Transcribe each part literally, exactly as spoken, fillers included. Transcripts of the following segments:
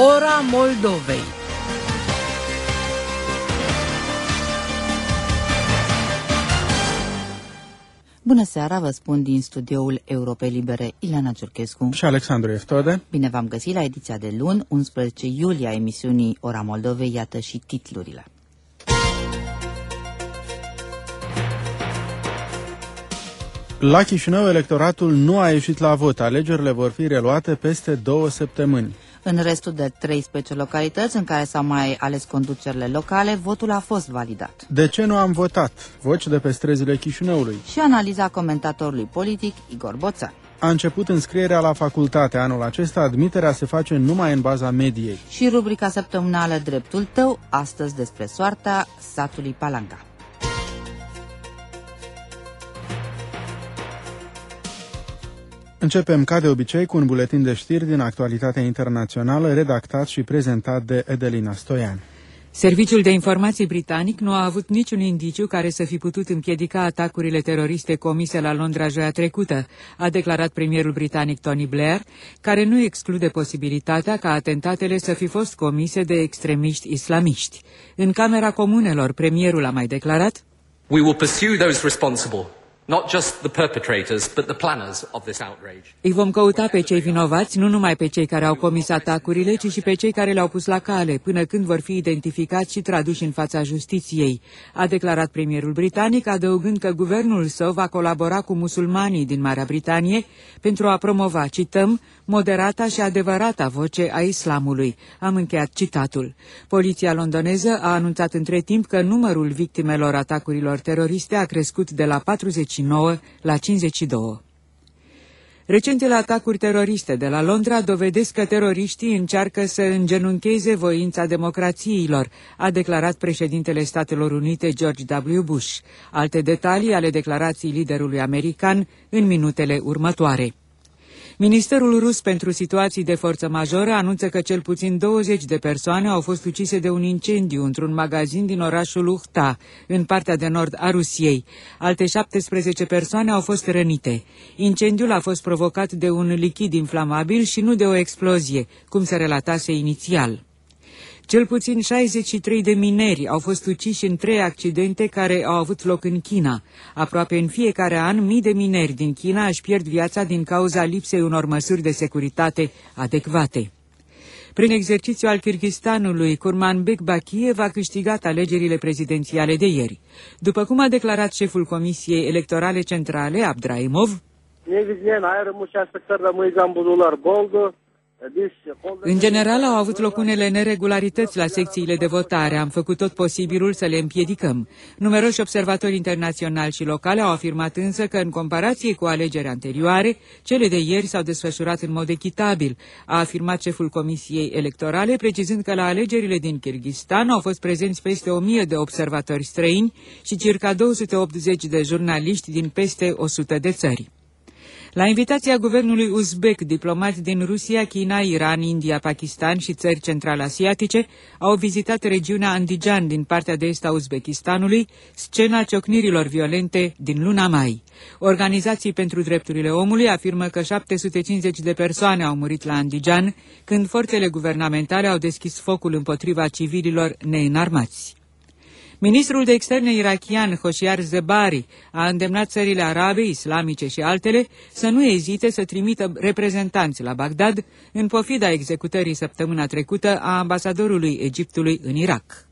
Ora Moldovei. Bună seara, vă spun din studioul Europei Libere, Ileana Ciurchescu și Alexandru Eftode. Bine v-am găsit la ediția de luni, unsprezece iulie, a emisiunii Ora Moldovei. Iată și titlurile. La Chișinău, electoratul nu a ieșit la vot. Alegerile vor fi reluate peste două săptămâni. În restul de treisprezece localități în care s-au mai ales conducerile locale, votul a fost validat. De ce nu am votat? Voci de pe străzile Chișinăului. Și analiza comentatorului politic Igor Boțan. A început înscrierea la facultate. Anul acesta admiterea se face numai în baza mediei. Și rubrica săptămânală Dreptul tău, astăzi despre soarta satului Palanga. Începem ca de obicei cu un buletin de știri din actualitatea internațională, redactat și prezentat de Edelina Stoian. Serviciul de informații britanic nu a avut niciun indiciu care să fi putut împiedica atacurile teroriste comise la Londra joia trecută, a declarat premierul britanic Tony Blair, care nu exclude posibilitatea ca atentatele să fi fost comise de extremiști islamiști. În Camera Comunelor, premierul a mai declarat: We will pursue those responsible. Not just the perpetrators, but the planners of this outrage. Îi vom căuta pe cei vinovați, nu numai pe cei care au comis atacurile, ci și pe cei care le-au pus la cale, până când vor fi identificați și traduși în fața justiției, a declarat premierul britanic, adăugând că guvernul său va colabora cu musulmanii din Marea Britanie pentru a promova, cităm, moderata și adevărata voce a islamului. Am încheiat citatul. Poliția londoneză a anunțat între timp că numărul victimelor atacurilor teroriste a crescut de la patruzeci și nouă la cincizeci și doi. Recentele atacuri teroriste de la Londra dovedesc că teroriștii încearcă să îngenuncheze voința democrațiilor, a declarat președintele Statelor Unite George W. Bush. Alte detalii ale declarației liderului american în minutele următoare. Ministerul rus pentru situații de forță majoră anunță că cel puțin douăzeci de persoane au fost ucise de un incendiu într-un magazin din orașul Uhta, în partea de nord a Rusiei. Alte șaptesprezece persoane au fost rănite. Incendiul a fost provocat de un lichid inflamabil și nu de o explozie, cum se relatase inițial. Cel puțin șaizeci și trei de mineri au fost uciși în trei accidente care au avut loc în China. Aproape în fiecare an, mii de mineri din China își pierd viața din cauza lipsei unor măsuri de securitate adecvate. Prin exercițiu al Kârgâzstanului, Kurmanbek Bakiev a câștigat alegerile prezidențiale de ieri. După cum a declarat șeful Comisiei Electorale Centrale, Abdraimov, în general au avut loc unele neregularități la secțiile de votare, am făcut tot posibilul să le împiedicăm. Numeroși observatori internaționali și locali au afirmat însă că în comparație cu alegerile anterioare, cele de ieri s-au desfășurat în mod echitabil, a afirmat șeful Comisiei Electorale, precizând că la alegerile din Kârgâzstan au fost prezenți peste o mie de observatori străini și circa două sute optzeci de jurnaliști din peste o sută de țări. La invitația guvernului uzbek, diplomați din Rusia, China, Iran, India, Pakistan și țări central-asiatice au vizitat regiunea Andijan din partea de est a Uzbekistanului, scena ciocnirilor violente din luna mai. Organizații pentru drepturile omului afirmă că șapte sute cincizeci de persoane au murit la Andijan, când forțele guvernamentale au deschis focul împotriva civililor neînarmați. Ministrul de externe irachian, Hoshyar Zebari, a îndemnat țările arabe, islamice și altele să nu ezite să trimită reprezentanți la Bagdad, în pofida executării săptămâna trecută a ambasadorului Egiptului în Irak.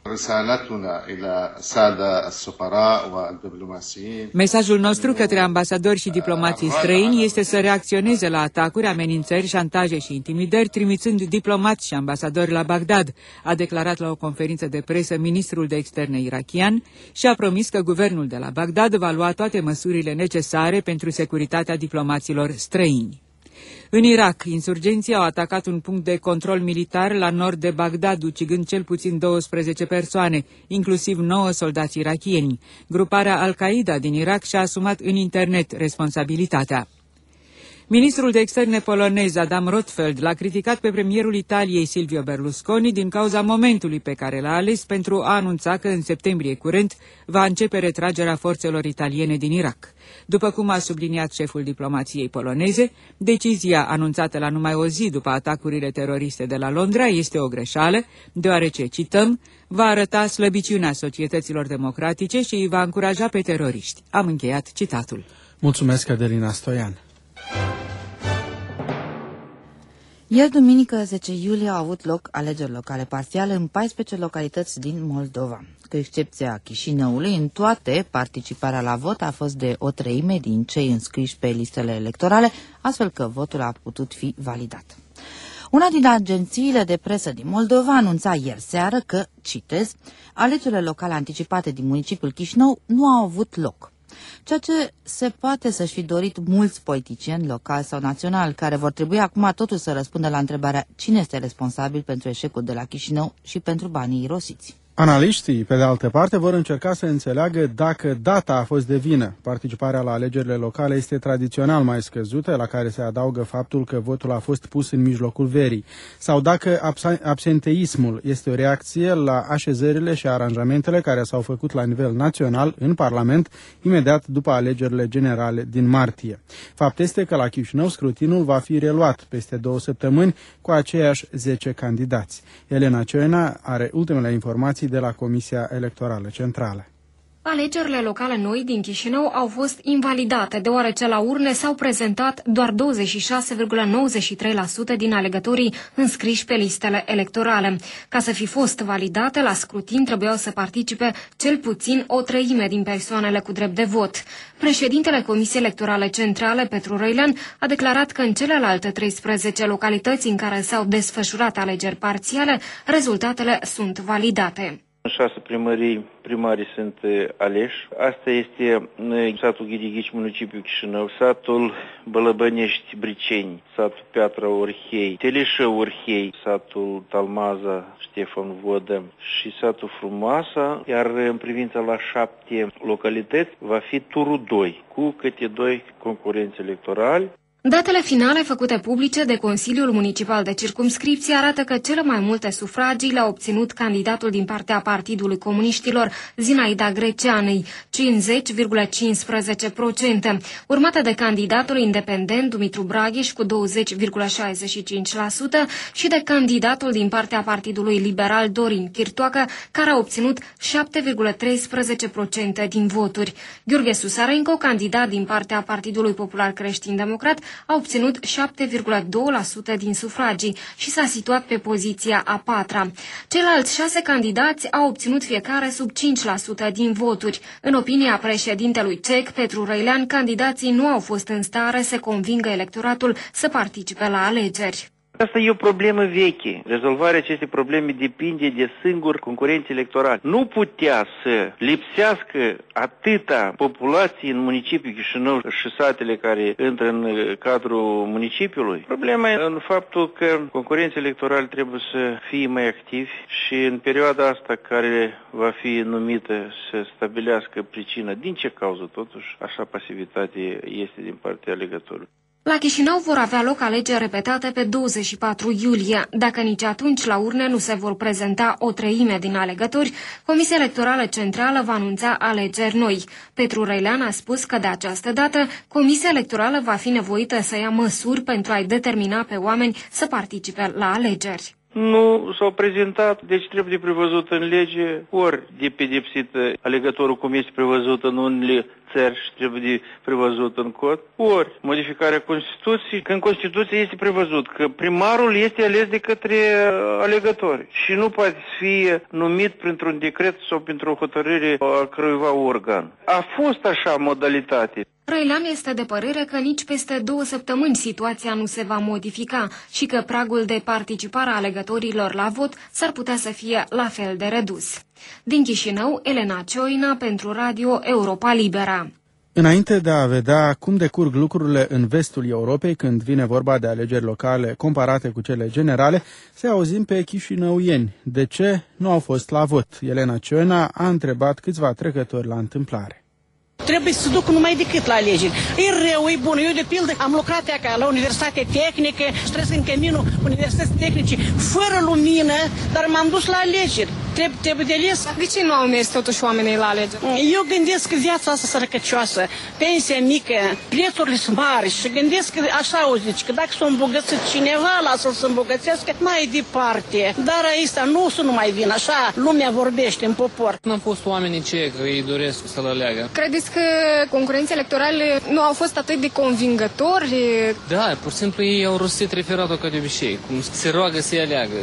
Mesajul nostru către ambasadori și diplomații străini este să reacționeze la atacuri, amenințări, șantaje și intimidări, trimițând diplomați și ambasadori la Bagdad, a declarat la o conferință de presă ministrul de externe irachian și a promis că guvernul de la Bagdad va lua toate măsurile necesare pentru securitatea diplomaților străini. În Irak, insurgenții au atacat un punct de control militar la nord de Bagdad, ucigând cel puțin douăsprezece persoane, inclusiv nouă soldați irakieni. Gruparea Al-Qaeda din Irak și-a asumat în internet responsabilitatea. Ministrul de externe polonez Adam Rotfeld l-a criticat pe premierul Italiei Silvio Berlusconi din cauza momentului pe care l-a ales pentru a anunța că în septembrie curent va începe retragerea forțelor italiene din Irak. După cum a subliniat șeful diplomației poloneze, decizia anunțată la numai o zi după atacurile teroriste de la Londra este o greșeală, deoarece, cităm, va arăta slăbiciunea societăților democratice și îi va încuraja pe teroriști. Am încheiat citatul. Mulțumesc, Adelina Stoian. Ieri, duminică, zece iulie, au avut loc alegeri locale parțiale în paisprezece localități din Moldova. Cu excepția Chișinăului, în toate, participarea la vot a fost de o treime din cei înscriși pe listele electorale, astfel că votul a putut fi validat. Una din agențiile de presă din Moldova anunța ieri seară că, citez, alegerile locale anticipate din municipiul Chișinău nu au avut loc. Ceea ce se poate să-și fi dorit mulți politicieni locali sau naționali, care vor trebui acum totuși să răspundă la întrebarea cine este responsabil pentru eșecul de la Chișinău și pentru banii irosiți. Analiștii, pe de altă parte, vor încerca să înțeleagă dacă data a fost de vină. Participarea la alegerile locale este tradițional mai scăzută, la care se adaugă faptul că votul a fost pus în mijlocul verii, sau dacă absenteismul este o reacție la așezările și aranjamentele care s-au făcut la nivel național în Parlament imediat după alegerile generale din martie. Fapt este că la Chișinău scrutinul va fi reluat peste două săptămâni cu aceiași zece candidați. Elena Cioina are ultimele informații de la Comisia Electorală Centrală. Alegerile locale noi din Chișinău au fost invalidate, deoarece la urne s-au prezentat doar douăzeci și șase virgulă nouăzeci și trei la sută din alegătorii înscriși pe listele electorale. Ca să fi fost validate, la scrutin trebuiau să participe cel puțin o treime din persoanele cu drept de vot. Președintele Comisiei Electorale Centrale, Petru Răilean, a declarat că în celelalte treisprezece localități în care s-au desfășurat alegeri parțiale, rezultatele sunt validate. În șase primării, primarii sunt aleși. Asta este satul Ghidighici, municipiul Chișinău, satul Bălăbănești, Briceni, satul Piatra Orhei, Teleșă Orhei, satul Talmaza, Ștefan Vodă și satul Frumoasa, iar în privința la șapte localități va fi turul doi, cu câte doi concurenți electorali. Datele finale făcute publice de Consiliul Municipal de Circumscripție arată că cele mai multe sufragii le-a obținut candidatul din partea Partidului Comuniștilor, Zinaida Greceanei, cincizeci virgulă cincisprezece la sută, urmată de candidatul independent Dumitru Braghiș cu douăzeci virgulă șaizeci și cinci la sută și de candidatul din partea Partidului Liberal Dorin Chirtoacă, care a obținut șapte virgulă treisprezece la sută din voturi. Gheorghe Susarenko, candidat din partea Partidului Popular Creștin Democrat, a obținut șapte virgulă doi la sută din sufragii și s-a situat pe poziția a patra. Ceilalți șase candidați au obținut fiecare sub cinci la sută din voturi. În opinia președintelui ceh, Petru Răilean, candidații nu au fost în stare să convingă electoratul să participe la alegeri. Asta e o problemă veche. Rezolvarea acestei probleme depinde de singuri concurenți electorali. Nu putea să lipsească atâta populație în municipiul Chișinău și satele care intră în cadrul municipiului. Problema e în faptul că concurenții electorali trebuie să fie mai activi și în perioada asta care va fi numită să stabilească pricina. Din ce cauză totuși așa pasivitate este din partea alegătorului? La Chișinău vor avea loc alegeri repetate pe douăzeci și patru iulie. Dacă nici atunci la urne nu se vor prezenta o treime din alegători, Comisia Electorală Centrală va anunța alegeri noi. Petru Răilean a spus că de această dată Comisia Electorală va fi nevoită să ia măsuri pentru a-i determina pe oameni să participe la alegeri. Nu s-au prezentat, deci trebuie prevăzut în lege, ori de pedepsit alegătorul cum este prevăzut în unele țări și trebuie de prevăzut în cod, ori modificarea Constituției, că în Constituție este prevăzut că primarul este ales de către alegători și nu poate fi numit printr-un decret sau printr-o hotărâre a căruiva organ. A fost așa modalitate. Răilean este de părere că nici peste două săptămâni situația nu se va modifica și că pragul de participare a alegătorilor la vot s-ar putea să fie la fel de redus. Din Chișinău, Elena Cioina pentru Radio Europa Libera. Înainte de a vedea cum decurg lucrurile în vestul Europei când vine vorba de alegeri locale comparate cu cele generale, să auzim pe chișinăuieni de ce nu au fost la vot. Elena Cioina a întrebat câțiva trecători la întâmplare. Trebuie să duc numai decât la alegeri. E rău, e bun. Eu, de pildă, am lucrat acá la Universitate Tehnică și trebuie în caminul Universității Tehnice fără lumină, dar m-am dus la alegeri. Trebuie, trebuie de ales. De ce nu au mers totuși oamenii la alegeri? Eu gândesc că viața asta sărăcăcioasă, pensia mică, prețurile sunt mari și gândesc că așa o zici, că dacă s-o îmbogățit cineva, lasă-l să îmbogățească mai departe. Dar aici nu să nu mai vin, așa lumea vorbește în popor. Nu am fost oamenii cei care îi doresc să-l aleagă. Credeți că concurenții electorale nu au fost atât de convingători? Da, pur și simplu ei au rostit referatul ca de obicei, cum se roagă să-i aleagă.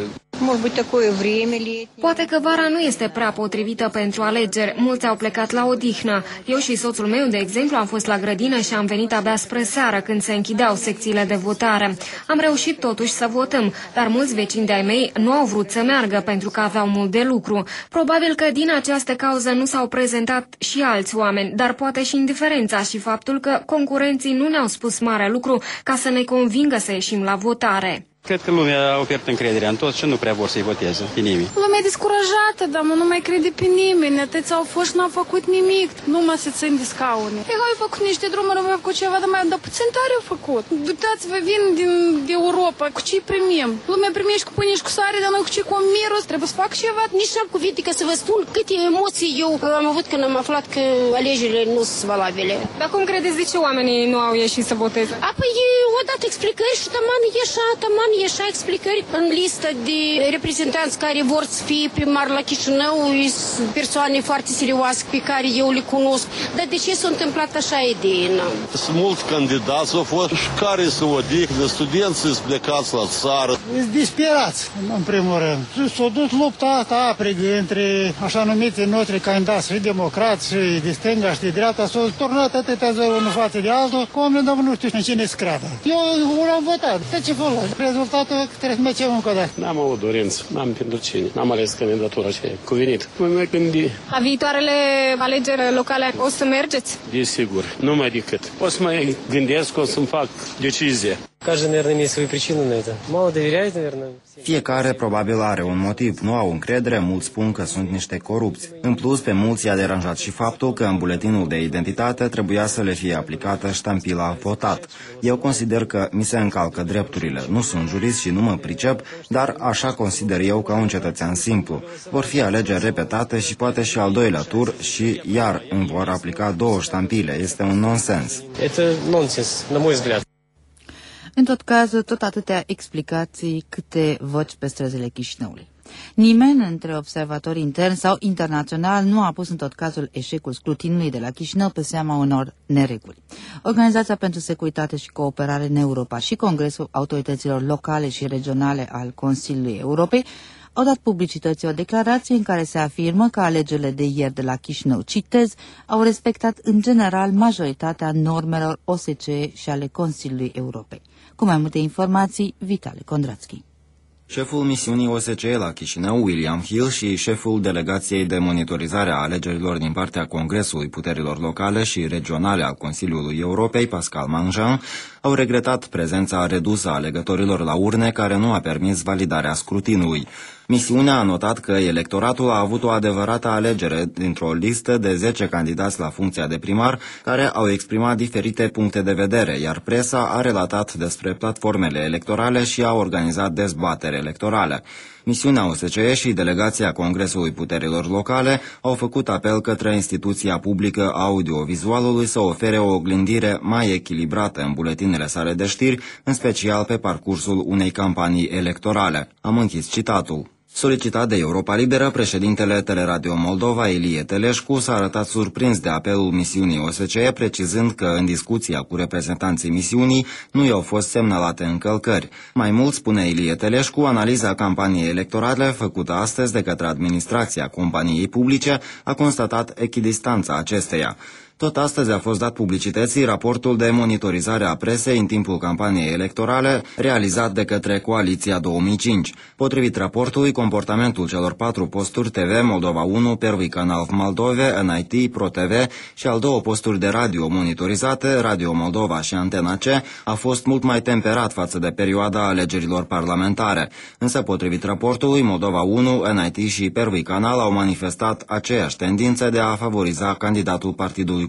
Poate că vara nu este prea potrivită pentru alegeri. Mulți au plecat la odihnă. Eu și soțul meu, de exemplu, am fost la grădină și am venit abia spre seară, când se închideau secțiile de votare. Am reușit totuși să votăm, dar mulți vecini de-ai mei nu au vrut să meargă pentru că aveau mult de lucru. Probabil că din această cauză nu s-au prezentat și alți oameni, dar poate și indiferența și faptul că concurenții nu ne-au spus mare lucru ca să ne convingă să ieșim la votare. Cred că lumea a pierdut încrederea în toți și nu prea vor să-i voteze pe nimeni. Lumea e descurajată, dar nu mai crede pe nimeni. Atâți au fost și n-au făcut nimic. Nu mă se țin de scaune. Ei, au făcut niște drumuri, au făcut ceva, dar mai dar puțin tare au făcut. Uitați-vă, vin din de Europa, cu ce primim? Lumea primește cu pâine și cu sare, dar noi cu ce cu miros, trebuie să fac ceva. Nici n-am cuvinte ca să vă spun câte emoții eu am avut când am aflat că alegerile nu sunt valabile. Dar cum credeți de ce oamenii nu au ieșit să voteze? Apoi o dat explicări și taman ieșa, taman ieșa explicări în listă de reprezentanți care vor să fie primar la Chișinău, persoane foarte serioase pe care eu le cunosc. Dar de ce s-a întâmplat așa idee? Sunt mulți candidați, au fost și care să odihnă, studenți sunt plecați la țară. Sunt disperați, în primul rând. S-a dus lupta asta aprigă între așa numite noștri candidați și democrați și de stânga și de dreapta. S-a turnat atâtea zări unul față de altul, că oamenii dar nu știu cine se creadă. Eu am votat. De ce folos? Rezultatul trebuie să mergem încă o dată. N-am avut dorință, n-am pentru cine. N-am ales candidatura aceea cuvenit. Mă mai gândi. La viitoarele alegeri locale o să mergeți? Desigur, nu mai decât. O să mai gândesc, o să-mi fac decizie. Каждый, наверное, имеет свою причину на это. Мало доверяет, наверное. Fiecare probabil are un motiv. Nu au încredere, mulți spun că sunt niște corupți. În plus, pe mulți i-a deranjat și faptul că în buletinul de identitate trebuia să le fie aplicată ștampila votat. Eu consider că mi se încalcă drepturile. Nu sunt jurist și nu mă pricep, dar așa consider eu ca un cetățean simplu. Vor fi alegeri repetate și poate și al doilea tur și iar îmi vor aplica două ștampile. Este un nonsens. Это nonsens, на мой взгляд. În tot cazul, tot atâtea explicații câte voci pe străzile Chișinăului. Nimeni între observatorii interni sau internaționali nu a pus în tot cazul eșecul scrutinului de la Chișinău pe seama unor nereguli. Organizația pentru Securitate și Cooperare în Europa și Congresul Autorităților Locale și Regionale al Consiliului Europei au dat publicității o declarație în care se afirmă că alegerile de ieri de la Chișinău, citez, au respectat în general majoritatea normelor O S C E și ale Consiliului Europei. Cu mai multe informații, Vitale Kondratsky. Șeful misiunii O S C E la Chișinău, William Hill, și șeful delegației de monitorizare a alegerilor din partea Congresului Puterilor Locale și Regionale al Consiliului Europei, Pascal Manjean, au regretat prezența redusă a alegătorilor la urne, care nu a permis validarea scrutinului. Misiunea a notat că electoratul a avut o adevărată alegere dintr-o listă de zece candidați la funcția de primar, care au exprimat diferite puncte de vedere, iar presa a relatat despre platformele electorale și a organizat dezbatere electorale. Misiunea O S C E și delegația Congresului Puterilor Locale au făcut apel către instituția publică a audiovizualului să ofere o oglindire mai echilibrată în buletinele sale de știri, în special pe parcursul unei campanii electorale. Am închis citatul. Solicitat de Europa Liberă, președintele Teleradio Moldova, Ilie Teleșcu, s-a arătat surprins de apelul misiunii O S C E, precizând că în discuția cu reprezentanții misiunii nu i-au fost semnalate încălcări. Mai mult, spune Ilie Teleșcu, analiza campaniei electorale făcută astăzi de către administrația companiei publice a constatat echidistanța acesteia. Tot astăzi a fost dat publicității raportul de monitorizare a presei în timpul campaniei electorale realizat de către Coaliția două mii cinci. Potrivit raportului, comportamentul celor patru posturi T V, Moldova unu, Первый Canal в Moldove, N I T, Pro T V și al două posturi de radio monitorizate, Radio Moldova și Antena C, a fost mult mai temperat față de perioada alegerilor parlamentare. Însă, potrivit raportului, Moldova unu, N I T și Первый Canal au manifestat aceeași tendință de a favoriza candidatul Partidului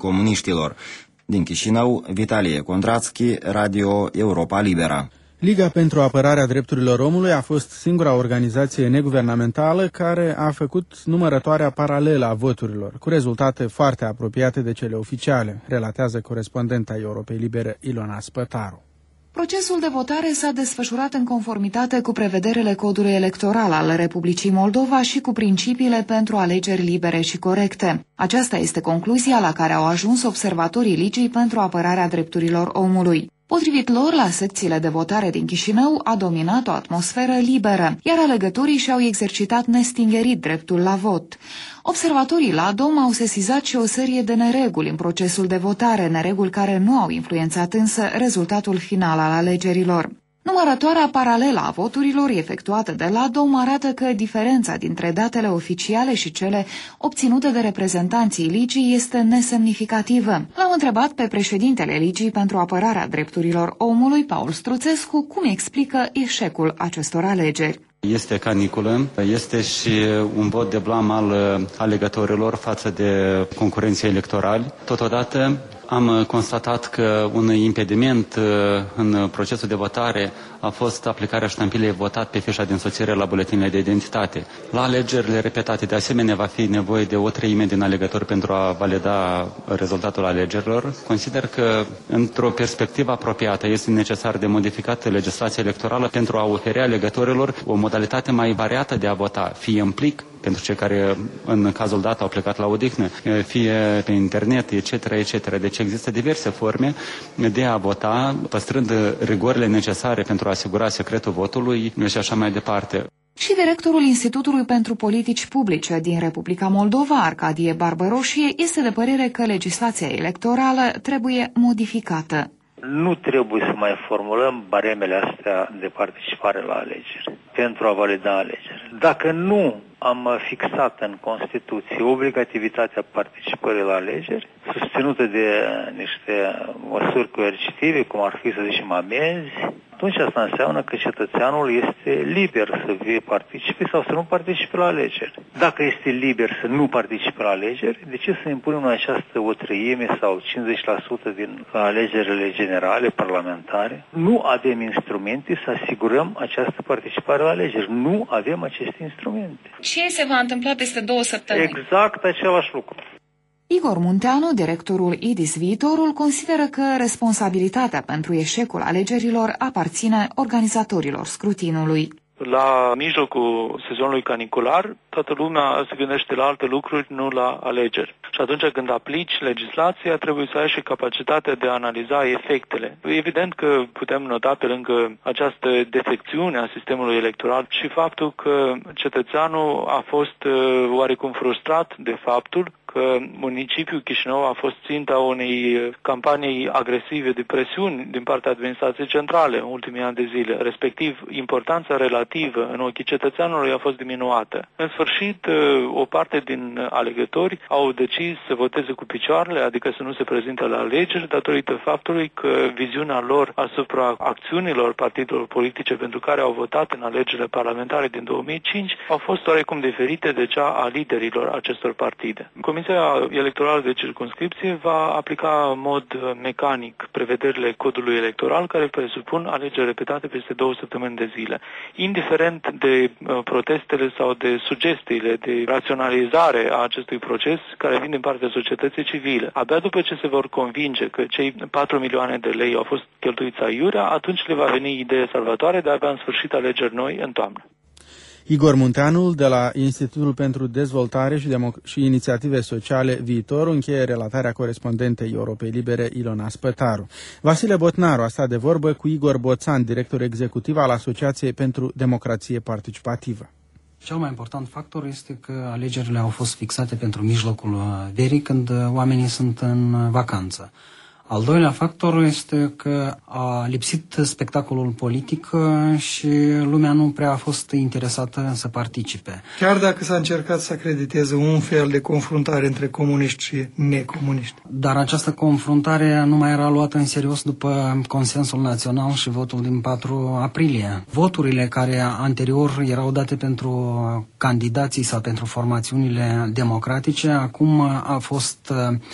Comuniștilor. Din Chișinău, Vitalie Condrațchi, Radio Europa Libera. Liga pentru apărarea drepturilor omului a fost singura organizație neguvernamentală care a făcut numărătoarea paralelă a voturilor, cu rezultate foarte apropiate de cele oficiale, relatează corespondenta Europei Libere Ilona Spătaru. Procesul de votare s-a desfășurat în conformitate cu prevederile codului electoral al Republicii Moldova și cu principiile pentru alegeri libere și corecte. Aceasta este concluzia la care au ajuns observatorii Ligii pentru apărarea drepturilor omului. Potrivit lor, la secțiile de votare din Chișinău a dominat o atmosferă liberă, iar alegătorii și-au exercitat nestingerit dreptul la vot. Observatorii la Dom au sesizat și o serie de nereguli în procesul de votare, nereguli care nu au influențat însă rezultatul final al alegerilor. Numărătoarea paralelă a voturilor efectuată de la Dom arată că diferența dintre datele oficiale și cele obținute de reprezentanții Ligii este nesemnificativă. L-am întrebat pe președintele Ligii pentru apărarea drepturilor omului, Paul Struțescu, cum explică eșecul acestor alegeri. Este caniculă, este și un vot de blam al alegătorilor față de concurenții electorali. Totodată am constatat că un impediment în procesul de votare a fost aplicarea ștampilei votat pe fișa de însoțire la buletinele de identitate. La alegerile repetate, de asemenea, va fi nevoie de o treime din alegători pentru a valida rezultatul alegerilor. Consider că, într-o perspectivă apropiată, este necesar de modificat legislația electorală pentru a oferi alegătorilor o modalitate mai variată de a vota, fie în plic, pentru cei care în cazul dat au plecat la odihnă, fie pe internet, et cetera, et cetera. Deci există diverse forme de a vota, păstrând rigorile necesare pentru a asigura secretul votului și așa mai departe. Și directorul Institutului pentru Politici Publice din Republica Moldova, Arcadie Barbăroșie, este de părere că legislația electorală trebuie modificată. Nu trebuie să mai formulăm baremele astea de participare la alegeri pentru a valida alegeri. Dacă nu am fixat în Constituție obligativitatea participării la alegeri, susținută de niște măsuri coercitive, cum ar fi, să zicem, amenzi, atunci asta înseamnă că cetățeanul este liber să vie participe sau să nu participe la alegeri. Dacă este liber să nu participe la alegeri, de ce să impunem această o treime sau cincizeci la sută din alegerile generale, parlamentare? Nu avem instrumente să asigurăm această participare la alegeri. Nu avem aceste instrumente. Ce se va întâmpla peste două săptămâni? Exact același lucru. Igor Munteanu, directorul I D I S Viitorul, consideră că responsabilitatea pentru eșecul alegerilor aparține organizatorilor scrutinului. La mijlocul sezonului canicular, toată lumea se gândește la alte lucruri, nu la alegeri. Și atunci când aplici legislația, trebuie să ai și capacitatea de a analiza efectele. Evident că putem nota pe lângă această defecțiune a sistemului electoral și faptul că cetățeanul a fost oarecum frustrat de faptul că municipiul Chișinău a fost ținta unei campanii agresive de presiuni din partea administrației centrale în ultimii ani de zile, respectiv importanța relativă în ochii cetățeanului a fost diminuată. În sfârșit, o parte din alegători au decis să voteze cu picioarele, adică să nu se prezinte la alegeri, datorită faptului că viziunea lor asupra acțiunilor partidelor politice pentru care au votat în alegerile parlamentare din două mii cinci au fost oarecum diferite de cea a liderilor acestor partide. Comisia electorală de circumscripție va aplica în mod mecanic prevederile codului electoral care presupun alegeri repetate peste două săptămâni de zile. Indiferent de protestele sau de sugestiile de raționalizare a acestui proces care vin din partea societății civile. Abia după ce se vor convinge că cei patru milioane de lei au fost cheltuiți aiurea, atunci le va veni ideea salvatoare de a avea în sfârșit alegeri noi în toamnă. Igor Munteanu, de la Institutul pentru Dezvoltare și, Democ- și Inițiative Sociale Viitor, încheie relatarea corespondentei Europei Libere Ilona Spătaru. Vasile Botnaru a stat de vorbă cu Igor Boțan, director executiv al Asociației pentru Democrație Participativă. Cel mai important factor este că alegerile au fost fixate pentru mijlocul verii, când oamenii sunt în vacanță. Al doilea factor este că a lipsit spectacolul politic și lumea nu prea a fost interesată să participe. Chiar dacă s-a încercat să acrediteze un fel de confruntare între comuniști și necomuniști. Dar această confruntare nu mai era luată în serios după consensul național și votul din patru aprilie. Voturile care anterior erau date pentru candidații sau pentru formațiunile democratice, acum a fost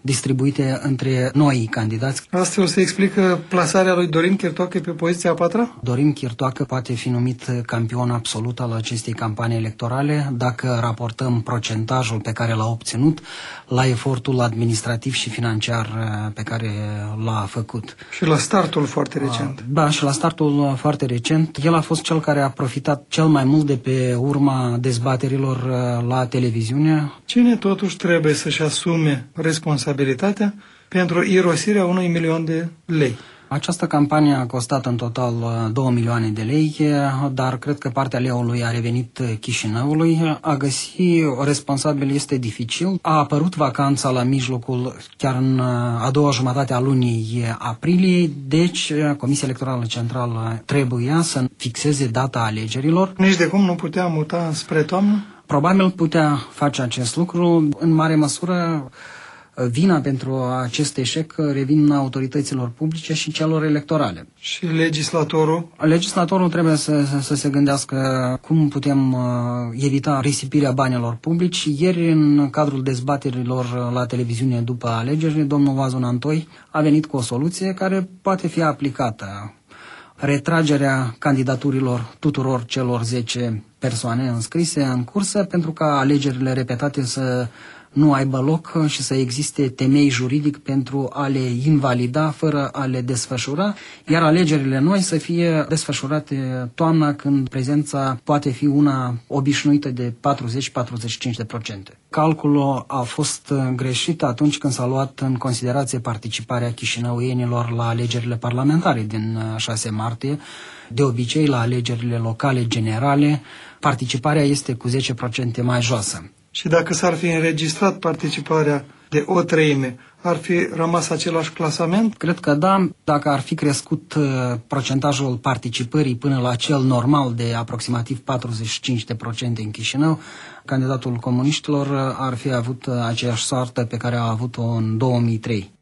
distribuite între noi candidați. Asta o să explică plasarea lui Dorin Chirtoacă pe poziția a patra? Dorin Chirtoacă poate fi numit campion absolut al acestei campanii electorale dacă raportăm procentajul pe care l-a obținut la efortul administrativ și financiar pe care l-a făcut. Și la startul foarte recent. Da, și la startul foarte recent. El a fost cel care a profitat cel mai mult de pe urma dezbaterilor la televiziune. Cine totuși trebuie să-și asume responsabilitatea pentru irosirea unui milion de lei? Această campanie a costat în total două milioane de lei, dar cred că partea leului a revenit Chișinăului. A găsi o responsabil este dificil. A apărut vacanța la mijlocul, chiar în a doua jumătate a lunii aprilie, deci Comisia Electorală Centrală trebuia să fixeze data alegerilor. Nici de cum nu putea muta spre toamnă? Probabil putea face acest lucru. În mare măsură, vina pentru acest eșec revin autorităților publice și celor electorale. Și legislatorul? Legislatorul trebuie să, să, să se gândească cum putem uh, evita risipirea banilor publici. Ieri, în cadrul dezbaterilor la televiziune după alegeri, domnul Vazon Antoi a venit cu o soluție care poate fi aplicată. Retragerea candidaturilor tuturor celor zece persoane înscrise în cursă pentru ca alegerile repetate să nu aibă loc și să existe temei juridic pentru a le invalida fără a le desfășura, iar alegerile noi să fie desfășurate toamna, când prezența poate fi una obișnuită de patruzeci - patruzeci și cinci la sută. Calculul a fost greșit atunci când s-a luat în considerație participarea chișinăuienilor la alegerile parlamentare din șase martie. De obicei, la alegerile locale generale, participarea este cu zece la sută mai joasă. Și dacă s-ar fi înregistrat participarea de o treime, ar fi rămas același clasament? Cred că da. Dacă ar fi crescut uh, procentajul participării până la cel normal de aproximativ patruzeci și cinci la sută în Chișinău, candidatul comuniștilor uh, ar fi avut uh, aceeași soartă pe care a avut-o în două mii trei.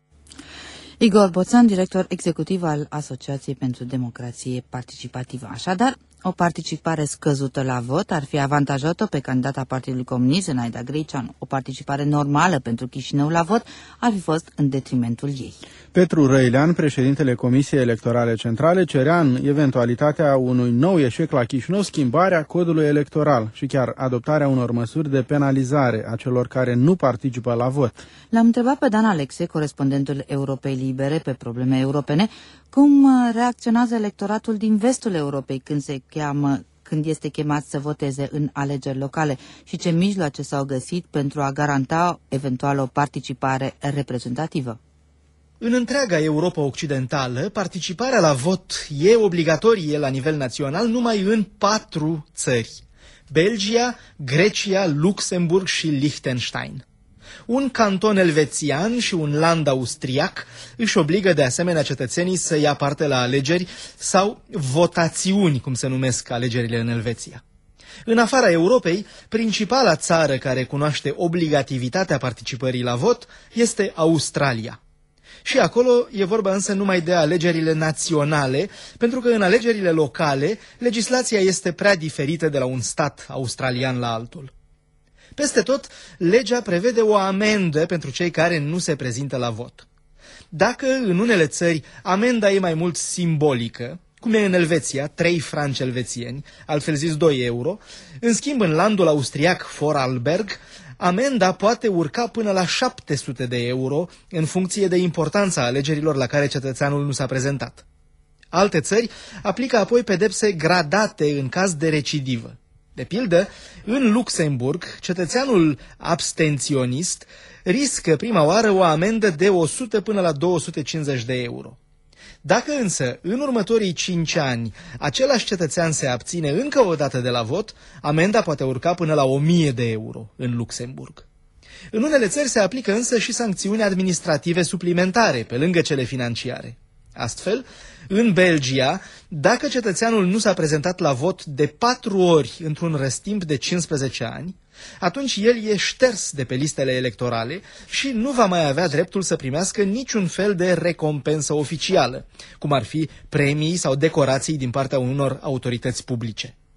Igor Boțan, director executiv al Asociației pentru Democrație Participativă. Așadar, o participare scăzută la vot ar fi avantajat-o pe candidata Partidului Comunist, Zenaida Greceanu. O participare normală pentru Chișinău la vot ar fi fost în detrimentul ei. Petru Răilean, președintele Comisiei Electorale Centrale, cerea în eventualitatea unui nou eșec la Chișinău schimbarea codului electoral și chiar adoptarea unor măsuri de penalizare a celor care nu participă la vot. L-am întrebat pe Dan Alexe, corespondentul Europei Libere pe probleme europene, cum reacționează electoratul din vestul Europei când se cheamă, când este chemat să voteze în alegeri locale și ce mijloace s-au găsit pentru a garanta eventual o participare reprezentativă. În întreaga Europa Occidentală, participarea la vot e obligatorie la nivel național numai în patru țări: Belgia, Grecia, Luxemburg și Liechtenstein. Un canton elvețian și un land austriac își obligă de asemenea cetățenii să ia parte la alegeri sau votațiuni, cum se numesc alegerile în Elveția. În afara Europei, principala țară care cunoaște obligativitatea participării la vot este Australia. Și acolo e vorba însă numai de alegerile naționale, pentru că în alegerile locale legislația este prea diferită de la un stat australian la altul. Peste tot, legea prevede o amendă pentru cei care nu se prezintă la vot. Dacă în unele țări amenda e mai mult simbolică, cum e în Elveția, trei franci elvețieni, altfel zis doi euro, în schimb în landul austriac Vorarlberg, amenda poate urca până la șapte sute de euro în funcție de importanța alegerilor la care cetățeanul nu s-a prezentat. Alte țări aplică apoi pedepse gradate în caz de recidivă. De pildă, în Luxemburg, cetățeanul abstenționist riscă prima oară o amendă de o sută până la două sute cincizeci de euro. Dacă însă, în următorii cinci ani, același cetățean se abține încă o dată de la vot, amenda poate urca până la o mie de euro în Luxemburg. În unele țări se aplică însă și sancțiuni administrative suplimentare, pe lângă cele financiare. Astfel, în Belgia, dacă cetățeanul nu s-a prezentat la vot de patru ori într-un răstimp de cincisprezece ani, atunci el e șters de pe listele electorale și nu va mai avea dreptul să primească niciun fel de recompensă oficială, cum ar fi premii sau decorații din partea unor autorități publice.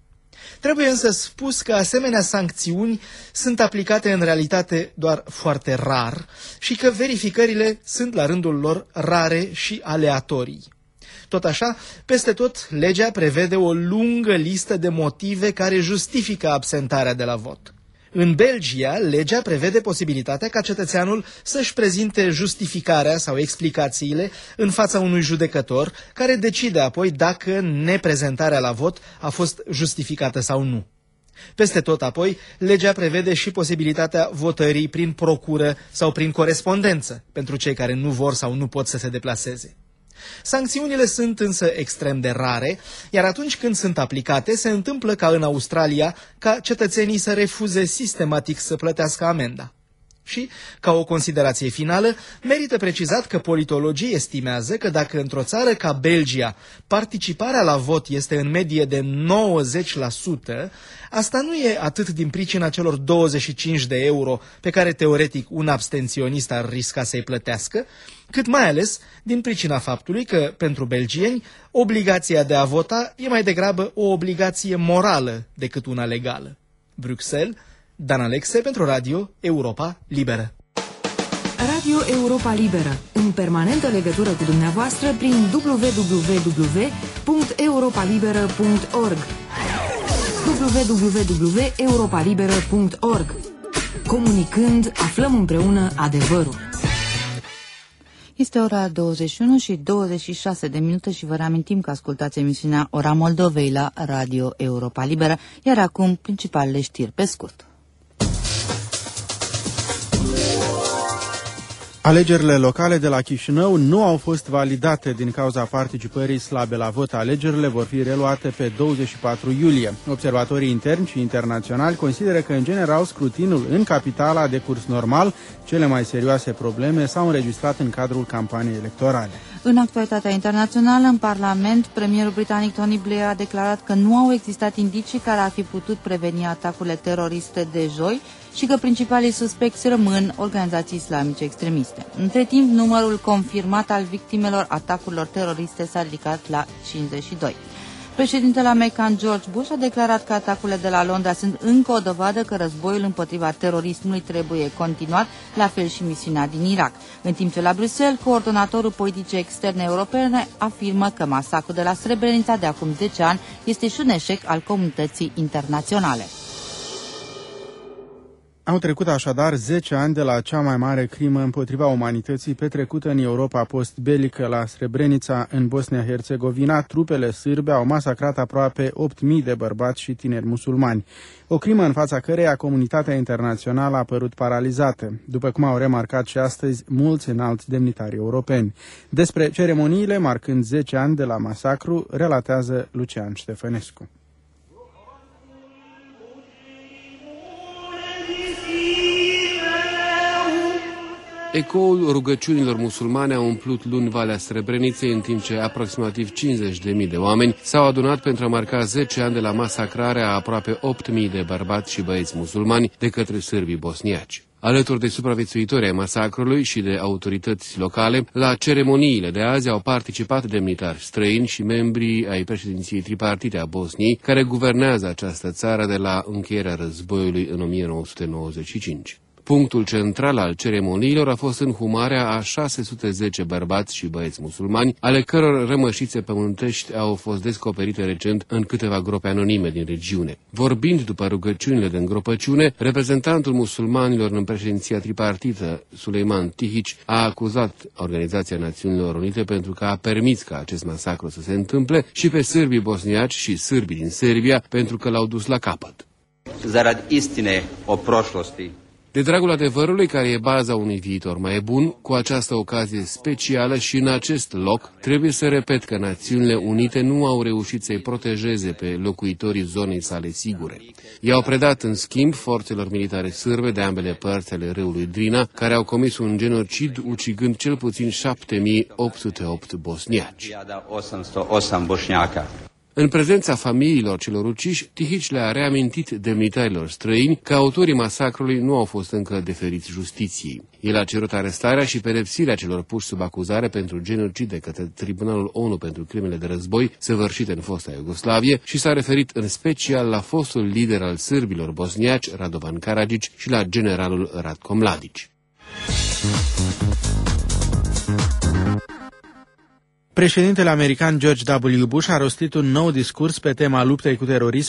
Trebuie însă spus că asemenea sancțiuni sunt aplicate în realitate doar foarte rar și că verificările sunt la rândul lor rare și aleatorii. Tot așa, peste tot, legea prevede o lungă listă de motive care justifică absentarea de la vot. În Belgia, legea prevede posibilitatea ca cetățeanul să-și prezinte justificarea sau explicațiile în fața unui judecător, care decide apoi dacă neprezentarea la vot a fost justificată sau nu. Peste tot apoi, legea prevede și posibilitatea votării prin procură sau prin corespondență pentru cei care nu vor sau nu pot să se deplaseze. Sancțiunile sunt însă extrem de rare, iar atunci când sunt aplicate, se întâmplă ca în Australia ca cetățenii să refuze sistematic să plătească amenda. Și, ca o considerație finală, merită precizat că politologii estimează că dacă într-o țară ca Belgia participarea la vot este în medie de nouăzeci la sută, asta nu e atât din pricina celor douăzeci și cinci de euro pe care teoretic un abstenționist ar risca să-i plătească, cât mai ales din pricina faptului că, pentru belgieni, obligația de a vota e mai degrabă o obligație morală decât una legală. Bruxelles, Dan Alexe pentru Radio Europa Liberă. Radio Europa Liberă, în permanentă legătură cu dumneavoastră prin w w w punct europa liberă punct org w w w punct europa liberă punct org. Comunicând, aflăm împreună adevărul. Este ora douăzeci și unu și douăzeci și șase de minute și vă reamintim că ascultați emisiunea Ora Moldovei la Radio Europa Liberă, iar acum principalele știri pe scurt. Alegerile locale de la Chișinău nu au fost validate din cauza participării slabe la vot. Alegerile vor fi reluate pe douăzeci și patru iulie. Observatorii interni și internaționali consideră că, în general, scrutinul în capitală a decurs normal. Cele mai serioase probleme s-au înregistrat în cadrul campaniei electorale. În actualitatea internațională, în Parlament, premierul britanic Tony Blair a declarat că nu au existat indicii care ar fi putut preveni atacurile teroriste de joi și că principalii suspecți rămân organizații islamice extremiste. Între timp, numărul confirmat al victimelor atacurilor teroriste s-a ridicat la cincizeci și doi. Președintele american George Bush a declarat că atacurile de la Londra sunt încă o dovadă că războiul împotriva terorismului trebuie continuat, la fel și misiunea din Irak. În timp ce la Bruxelles, coordonatorul politicii externe europene afirmă că masacrul de la Srebrenica de acum zece ani este și un eșec al comunității internaționale. Au trecut așadar zece ani de la cea mai mare crimă împotriva umanității petrecută în Europa post-belică la Srebrenica, în Bosnia-Herzegovina. Trupele sârbe au masacrat aproape opt mii de bărbați și tineri musulmani. O crimă în fața căreia comunitatea internațională a părut paralizată, după cum au remarcat și astăzi mulți înalți demnitari europeni. Despre ceremoniile marcând zece ani de la masacru, relatează Lucian Ștefănescu. Ecoul rugăciunilor musulmane a umplut luni Valea Srebreniței, în timp ce aproximativ cincizeci de mii de oameni s-au adunat pentru a marca zece ani de la masacrarea a aproape opt mii de bărbați și băieți musulmani de către sârbii bosniaci. Alături de supraviețuitori ai masacrului și de autorități locale, la ceremoniile de azi au participat demnitari străini și membrii ai președinției tripartite a Bosniei, care guvernează această țară de la încheierea războiului în o mie nouă sute nouăzeci și cinci. Punctul central al ceremoniilor a fost înhumarea a șase sute zece bărbați și băieți musulmani, ale căror rămășițe pământești au fost descoperite recent în câteva gropi anonime din regiune. Vorbind după rugăciunile de îngropăciune, reprezentantul musulmanilor în președinția tripartită, Suleiman Tihici, a acuzat Organizația Națiunilor Unite pentru că a permis ca acest masacru să se întâmple și pe sârbii bosniaci și sârbii din Serbia pentru că l-au dus la capăt. Zarad istine o prošlosti. De dragul adevărului, care e baza unui viitor mai bun, cu această ocazie specială și în acest loc, trebuie să repet că Națiunile Unite nu au reușit să-i protejeze pe locuitorii zonei sale sigure. I-au predat, în schimb, forțelor militare sârbe de ambele părți ale râului Drina, care au comis un genocid ucigând cel puțin șapte mii opt sute opt bosniaci. În prezența familiilor celor uciși, Tihici le-a reamintit demnitarilor străini că autorii masacrului nu au fost încă deferiți justiției. El a cerut arestarea și pedepsirea celor puși sub acuzare pentru genocid de către Tribunalul ONU pentru crimele de război săvârșite în fosta Iugoslavie și s-a referit în special la fostul lider al sârbilor bosniaci, Radovan Karadzic, și la generalul Ratko Mladic. Președintele american George W. Bush a rostit un nou discurs pe tema luptei cu terorismul